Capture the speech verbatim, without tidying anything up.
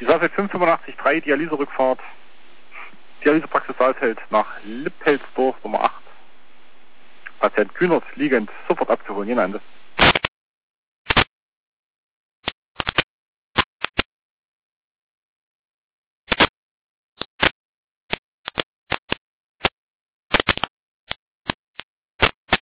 Die Safed fünf fünfundachtzig drei, Dialyserückfahrt. Dialysepraxis Saalfeld nach Lippelsdorf Nummer acht. Patient Kühnert liegend sofort abzuholen. Jenande.